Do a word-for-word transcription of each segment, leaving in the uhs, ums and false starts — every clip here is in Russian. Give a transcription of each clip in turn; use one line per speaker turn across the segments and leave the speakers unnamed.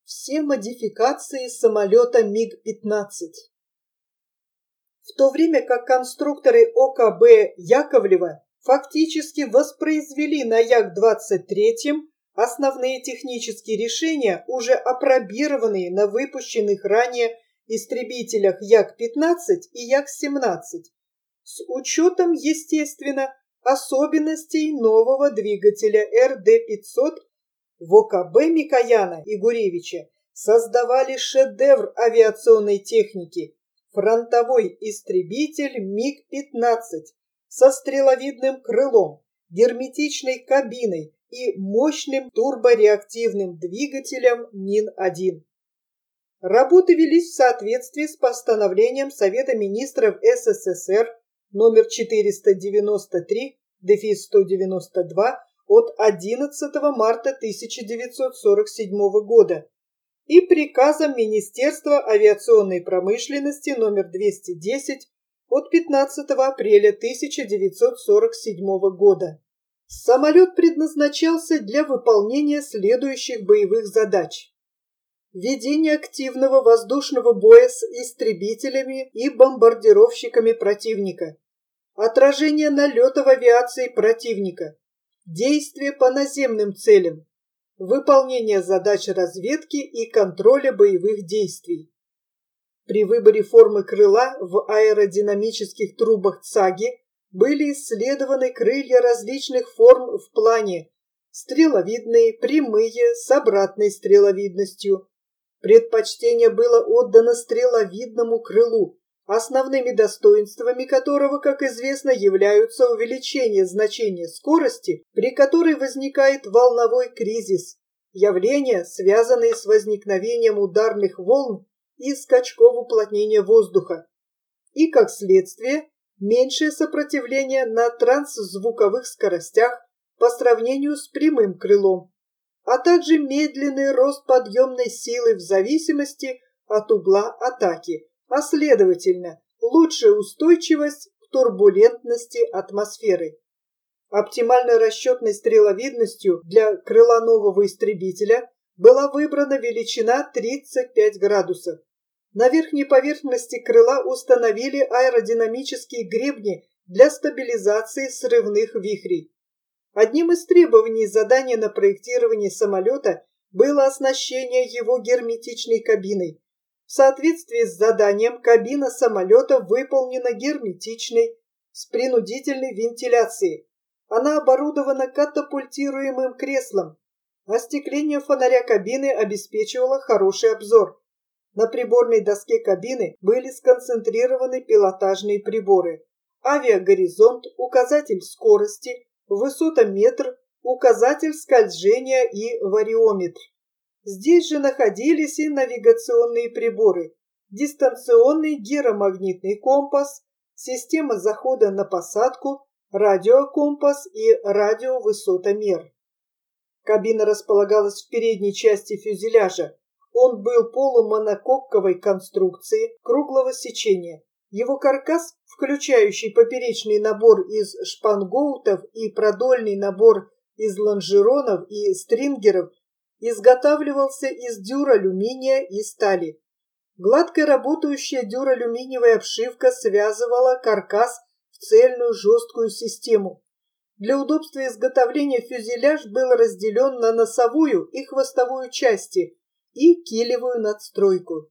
Все модификации самолета миг пятнадцать. В то время как конструкторы О К Б Яковлева фактически воспроизвели на Як двадцать три основные технические решения, уже апробированные на выпущенных ранее истребителях Як пятнадцать и Як семнадцать, с учетом, естественно, особенностей нового двигателя Р Д пятьсот, в О К Б Микояна и Гуревича создавали шедевр авиационной техники – фронтовой истребитель миг пятнадцать со стреловидным крылом, герметичной кабиной и мощным турбореактивным двигателем Мин один. Работы велись в соответствии с постановлением Совета министров С С С Р номер четыреста девяносто три сто девяносто два от одиннадцатого марта тысяча девятьсот сорок седьмого года и приказом Министерства авиационной промышленности номер двести десять от пятнадцатого апреля тысяча девятьсот сорок седьмого года. Самолет предназначался для выполнения следующих боевых задач: ведение активного воздушного боя с истребителями и бомбардировщиками противника, отражение налетов авиации противника, действия по наземным целям, выполнение задач разведки и контроля боевых действий. При выборе формы крыла в аэродинамических трубах ЦАГИ были исследованы крылья различных форм в плане: стреловидные, прямые, с обратной стреловидностью. Предпочтение было отдано стреловидному крылу, основными достоинствами которого, как известно, являются увеличение значения скорости, при которой возникает волновой кризис, явления, связанные с возникновением ударных волн и скачков уплотнения воздуха, и, как следствие, меньшее сопротивление на трансзвуковых скоростях по сравнению с прямым крылом, а также медленный рост подъемной силы в зависимости от угла атаки, а следовательно, лучшая устойчивость к турбулентности атмосферы. Оптимальной расчетной стреловидностью для крыла нового истребителя была выбрана величина тридцать пять градусов. На верхней поверхности крыла установили аэродинамические гребни для стабилизации срывных вихрей. Одним из требований задания на проектирование самолета было оснащение его герметичной кабиной. В соответствии с заданием кабина самолета выполнена герметичной, с принудительной вентиляцией. Она оборудована катапультируемым креслом. Остекление фонаря кабины обеспечивало хороший обзор. На приборной доске кабины были сконцентрированы пилотажные приборы: авиагоризонт, указатель скорости, высотометр, указатель скольжения и вариометр. Здесь же находились и навигационные приборы: дистанционный гиромагнитный компас, система захода на посадку, радиокомпас и радиовысотомер. Кабина располагалась в передней части фюзеляжа. Он был полумонококковой конструкции круглого сечения. Его каркас, включающий поперечный набор из шпангоутов и продольный набор из лонжеронов и стрингеров, изготавливался из дюралюминия и стали. Гладкая работающая дюралюминиевая обшивка связывала каркас в цельную жесткую систему. Для удобства изготовления фюзеляж был разделен на носовую и хвостовую части и килевую надстройку.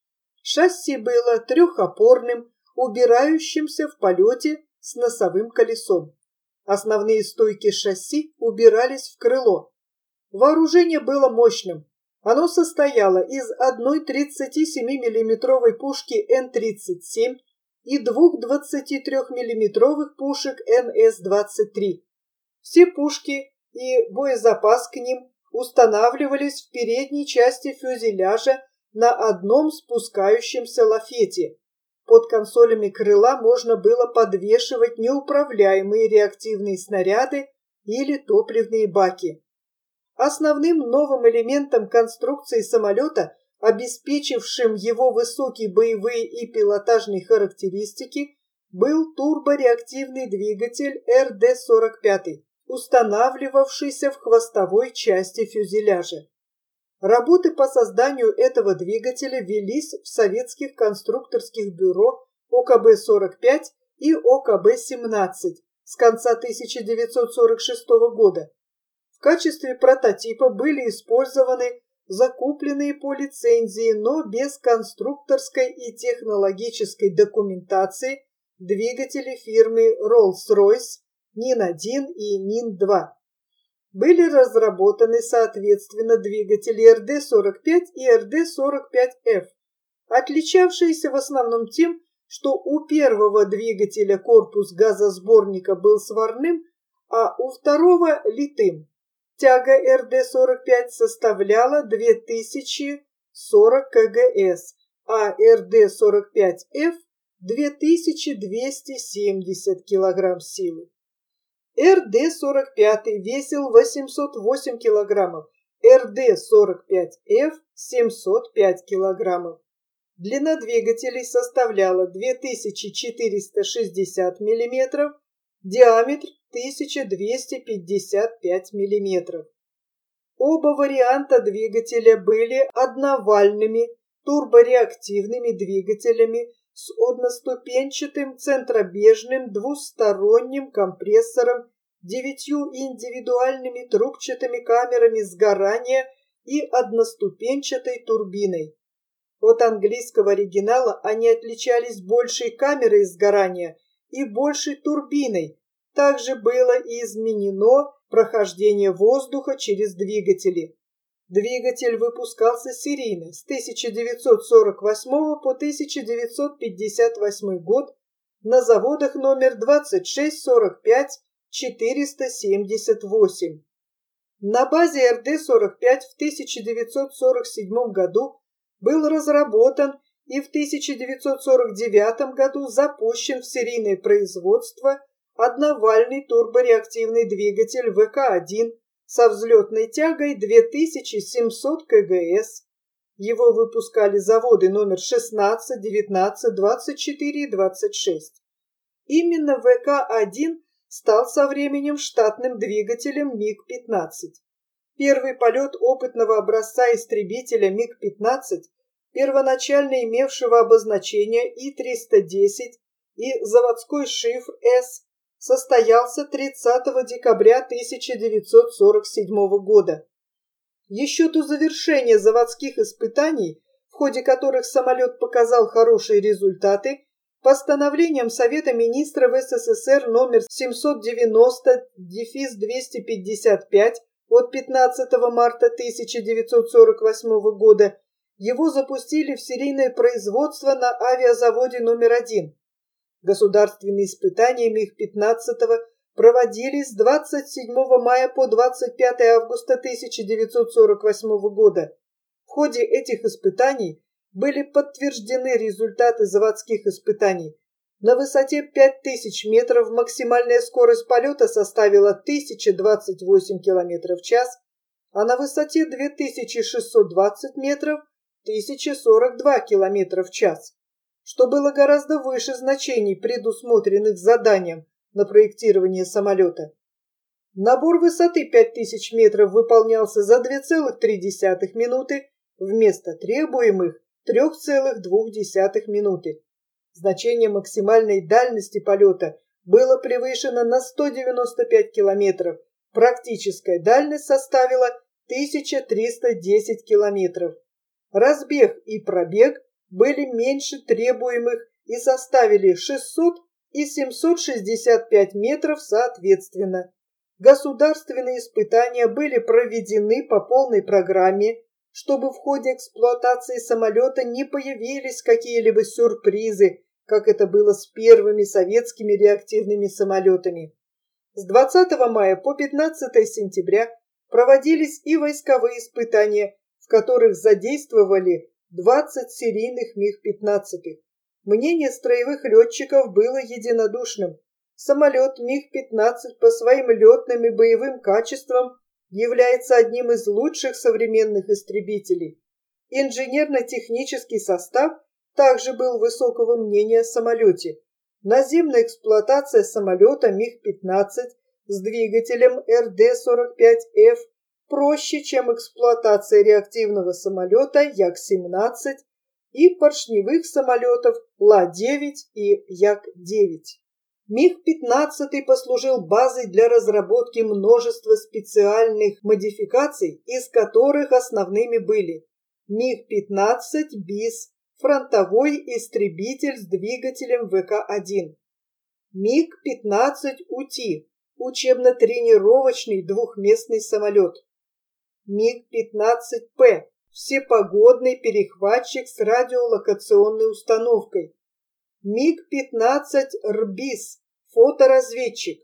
Шасси было трехопорным, убирающимся в полете с носовым колесом. Основные стойки шасси убирались в крыло. Вооружение было мощным. Оно состояло из одной тридцатисемимиллиметровой пушки Н тридцать семь и двух двадцатитрёхмиллиметровых пушек Н С двадцать три. Все пушки и боезапас к ним устанавливались в передней части фюзеляжа на одном спускающемся лафете. Под консолями крыла можно было подвешивать неуправляемые реактивные снаряды или топливные баки. Основным новым элементом конструкции самолета, обеспечившим его высокие боевые и пилотажные характеристики, был турбореактивный двигатель Р Д сорок пять, устанавливавшийся в хвостовой части фюзеляжа. Работы по созданию этого двигателя велись в советских конструкторских бюро О К Б сорок пять и О К Б семнадцать с конца тысяча девятьсот сорок шестого года. В качестве прототипа были использованы закупленные по лицензии, но без конструкторской и технологической документации двигатели фирмы Rolls-Royce Нин один и Нин два. Были разработаны, соответственно, двигатели Р Д сорок пять и Р Д сорок пять Ф, отличавшиеся в основном тем, что у первого двигателя корпус газосборника был сварным, а у второго – литым. Тяга Р Д сорок пять составляла две тысячи сорок К Г С, а Р Д сорок пять Ф – две тысячи двести семьдесят килограмм силы. Р Д сорок пять весил восемьсот восемь килограммов, Р Д сорок пять Ф – семьсот пять килограммов. Длина двигателей составляла две тысячи четыреста шестьдесят миллиметров, диаметр тысяча двести пятьдесят пять миллиметров. Оба варианта двигателя были одновальными турбореактивными двигателями с одноступенчатым центробежным двусторонним компрессором, девятью индивидуальными трубчатыми камерами сгорания и одноступенчатой турбиной. От английского оригинала они отличались большей камерой сгорания и большей турбиной. Также было и изменено прохождение воздуха через двигатели. Двигатель выпускался серийно с тысяча девятьсот сорок восьмого по тысяча девятьсот пятьдесят восьмой год на заводах номер двадцать шесть сорок пять четыреста семьдесят восемь. На базе Р Д сорок пять в тысяча девятьсот сорок седьмом году был разработан и в тысяча девятьсот сорок девятом году запущен в серийное производство одновальный турбореактивный двигатель В К один со взлетной тягой две тысячи семьсот К Г С. Его выпускали заводы номер шестнадцать, девятнадцать, двадцать четыре и двадцать шесть. Именно В К один стал со временем штатным двигателем Миг пятнадцать. Первый полет опытного образца истребителя Миг пятнадцать, первоначально имевшего обозначение И триста десять и заводской шифр С, состоялся тридцатого декабря тысяча девятьсот сорок седьмого года. Еще до завершения заводских испытаний, в ходе которых самолет показал хорошие результаты, постановлением Совета министров С С С Р номер семьсот девяносто двести пятьдесят пять от пятнадцатого марта тысяча девятьсот сорок восьмого года его запустили в серийное производство на авиазаводе номер один. Государственные испытания Миг пятнадцать проводились с двадцать седьмого мая по двадцать пятое августа тысяча девятьсот сорок восьмого года. В ходе этих испытаний были подтверждены результаты заводских испытаний. На высоте пять тысяч метров максимальная скорость полета составила тысяча двадцать восемь километров в час, а на высоте две тысячи шестьсот двадцать метров – тысяча сорок два километра в час, что было гораздо выше значений, предусмотренных заданием на проектирование самолета. Набор высоты пять тысяч метров выполнялся за две целых три десятых минуты вместо требуемых три целых две десятых минуты. Значение максимальной дальности полета было превышено на сто девяносто пять километров. Практическая дальность составила тысяча триста десять километров. Разбег и пробег были меньше требуемых и составили шестьсот и семьсот шестьдесят пять метров соответственно. Государственные испытания были проведены по полной программе, чтобы в ходе эксплуатации самолета не появились какие-либо сюрпризы, как это было с первыми советскими реактивными самолетами. С двадцатого мая по пятнадцатое сентября проводились и войсковые испытания, в которых задействовали двадцать серийных Миг пятнадцать. Мнение строевых летчиков было единодушным. Самолет Миг пятнадцать по своим летным и боевым качествам является одним из лучших современных истребителей. Инженерно-технический состав также был высокого мнения о самолете. Наземная эксплуатация самолета Миг пятнадцать с двигателем Р Д сорок пять Ф проще, чем эксплуатация реактивного самолета Як семнадцать и поршневых самолетов Ла девять и Як девять. Миг пятнадцать послужил базой для разработки множества специальных модификаций, из которых основными были Миг пятнадцать БИС, фронтовой истребитель с двигателем вэ ка один, Миг пятнадцать УТИ, учебно-тренировочный двухместный самолет, Миг пятнадцать П, всепогодный перехватчик с радиолокационной установкой, Миг пятнадцать РБИС, фоторазведчик,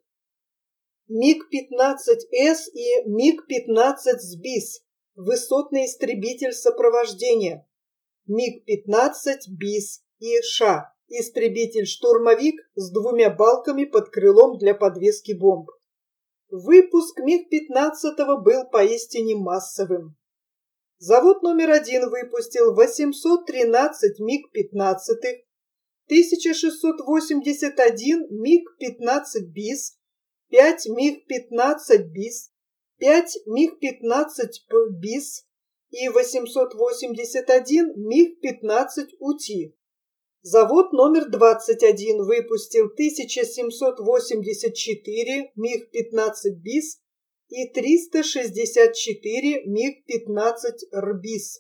Миг пятнадцать С и Миг пятнадцать СБИС, высотный истребитель сопровождения, Миг пятнадцать БИС и Ша, истребитель-штурмовик с двумя балками под крылом для подвески бомб. Выпуск Миг пятнадцать был поистине массовым. Завод номер один выпустил восемьсот тринадцать Миг пятнадцать, тысяча шестьсот восемьдесят один Миг пятнадцать БИС, пять Миг пятнадцать БИС, пять Миг пятнадцать БИС и восемьсот восемьдесят один Миг пятнадцать УТИ. Завод номер двадцать один выпустил тысяча семьсот восемьдесят четыре Миг пятнадцать БИС и триста шестьдесят четыре Миг пятнадцать РБИС.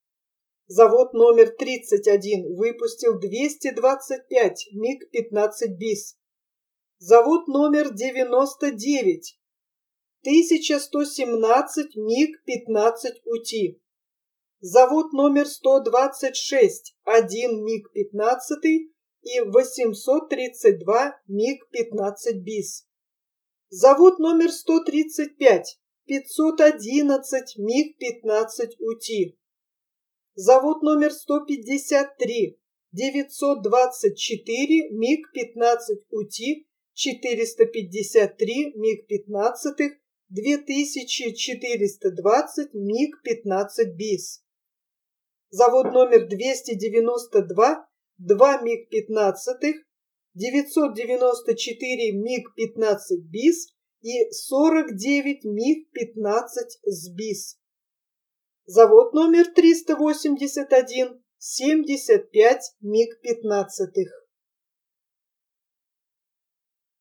Завод номер тридцать один выпустил двести двадцать пять Миг пятнадцать БИС. Завод номер девяносто девять тысяча сто семнадцать Миг пятнадцать УТИ. Завод номер сто двадцать шесть один Миг пятнадцать и восемьсот тридцать два Миг пятнадцать БИС. Завод номер сто тридцать пять пятьсот одиннадцать Миг пятнадцать УТИ. Завод номер сто пятьдесят три девятьсот двадцать четыре Миг пятнадцать УТИ, четыреста пятьдесят три Миг пятнадцать, две тысячи четыреста двадцать Миг пятнадцать БИС. Завод номер двести девяносто два два Миг пятнадцать, девятьсот девяносто четыре Миг пятнадцать БИС и сорок девять Миг пятнадцать СБИС. Завод номер триста восемьдесят один семьдесят пять Миг пятнадцать.